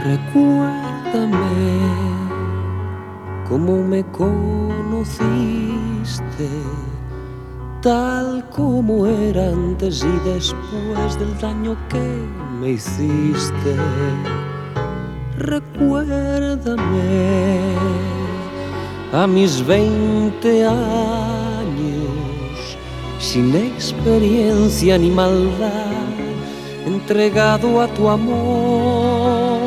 Recuérdame cómo me conociste, tal como era antes y después del daño que me hiciste. Recuérdame a mis 20 años, sin experiencia ni maldad, entregado a tu amor.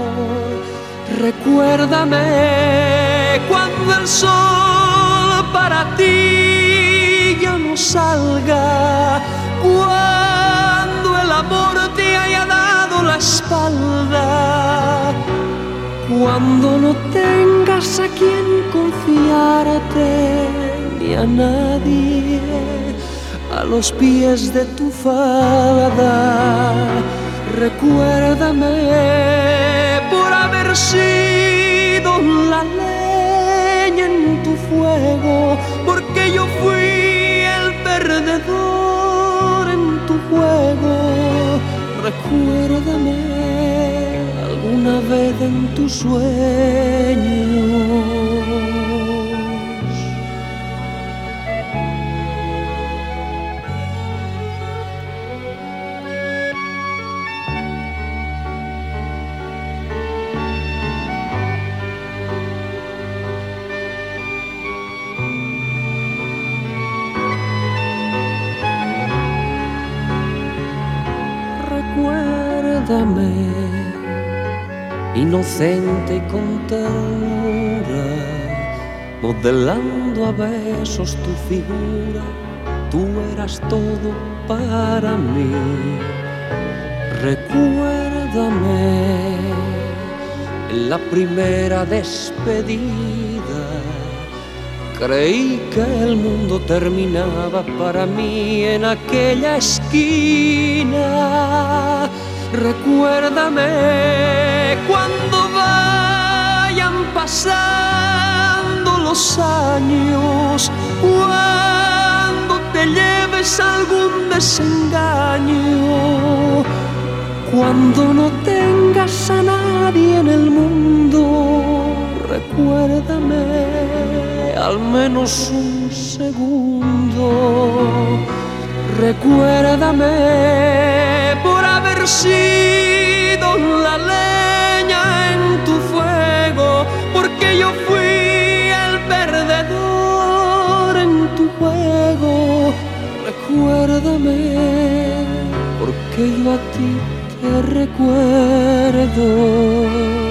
Recuérdame cuando el sol para ti ya no salga, cuando el amor te haya dado la espalda, cuando no tengas a quien confiarte ni a nadie, a los pies de tu fada. Recuérdame por haber sido la leña en tu fuego, porque yo fui el perdedor en tu juego. Recuérdame alguna vez en tus sueños. Recuérdame, inocente y con ternura, modelando a besos tu figura. Tú eras todo para mí. Recuérdame en la primera despedida, creí que el mundo terminaba para mí en aquella esquina. Recuérdame cuando vayan pasando los años, cuando te lleves algún desengaño, cuando no tengas a nadie en el mundo. Recuérdame al menos un segundo. Recuérdame por haber sido la leña en tu fuego, porque yo fui el perdedor en tu juego. Recuérdame porque yo a ti te recuerdo.